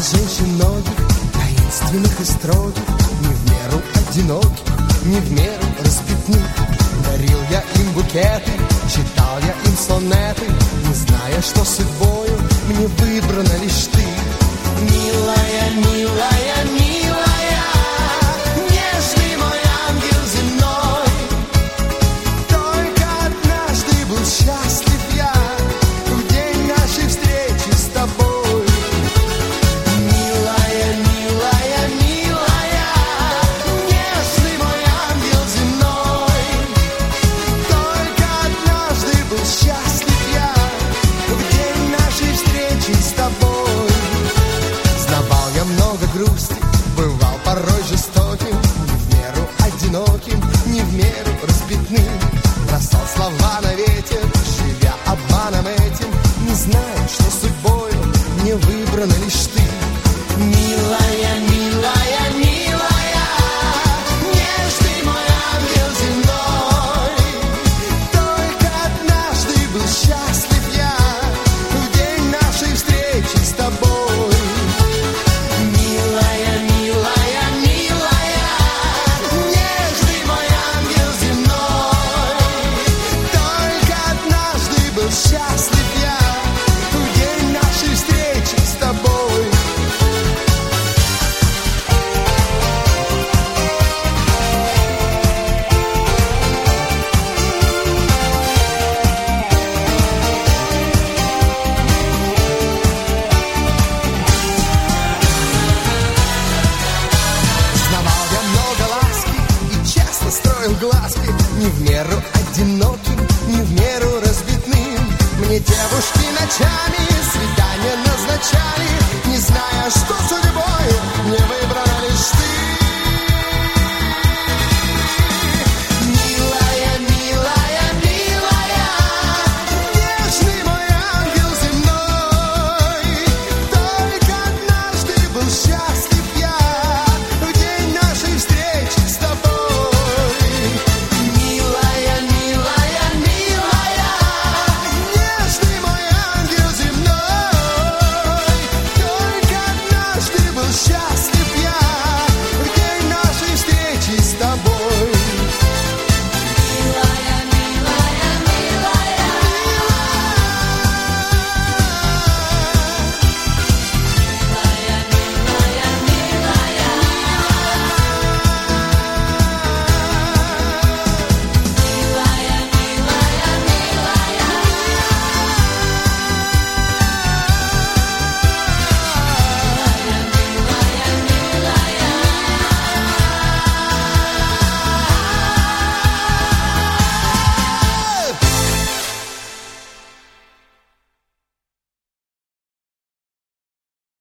женщин многих, таинственных и строгих, не в меру одиноких, не в меру разбитных. Дарил я им букеты, читал я им сонеты, не зная, что судьбою мне выбрана лишь ты. Милая, милая, милая, нежный мой ангел земной. Только однажды был счастлив я в день нашей встречи с тобой. Милая, милая, милая, нежный мой ангел земной. Только однажды был счастлив я в день нашей встречи с тобой. Знавал я много грусти, бывал порой жестоким, не в меру одиноким, не в меру разбитным. Бросал слова на ветер, живя обманом этим, не зная, что судьбою мне выбрана лишь ты. Милая, милая, милая, нежный мой ангел земной. Только однажды был счастлив я в день нашей встречи с тобой. Милая, милая, милая, нежный мой ангел земной. Только однажды был счастлив я в день нашей встречи с тобой. Знавал я много ласки и часто строил глазки, не в меру одиноким, не в меру разбитным. Мне девушки ночами свидания назначали.